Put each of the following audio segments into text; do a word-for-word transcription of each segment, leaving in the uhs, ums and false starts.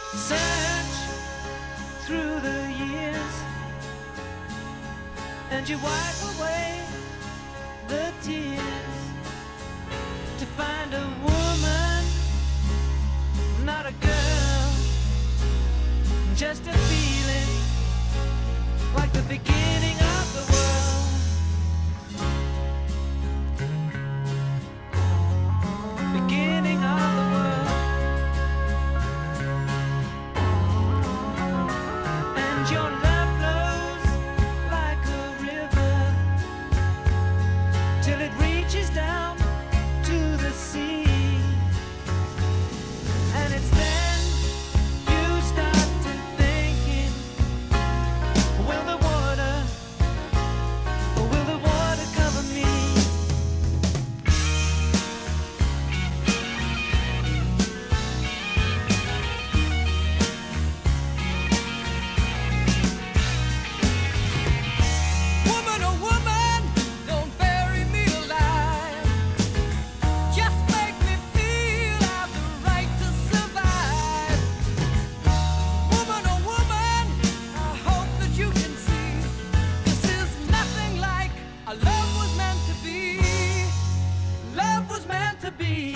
Search through the years and you wipe away the tears to find a woman, not a girl, just a feeling like the beginning of the world. Beginning of the world. And your love flows like a river till it reaches down to the sea. And it's then you start to thinking, will the water, will the water cover me? Woman, oh woman, don't bury me alive. Just make me feel I've the right to survive. Woman, oh woman, I hope that you can see this is nothing like a love was meant to be. Love was meant to be.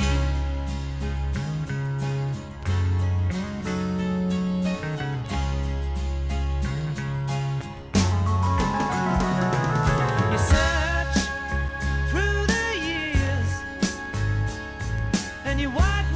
You search through the years and you wipe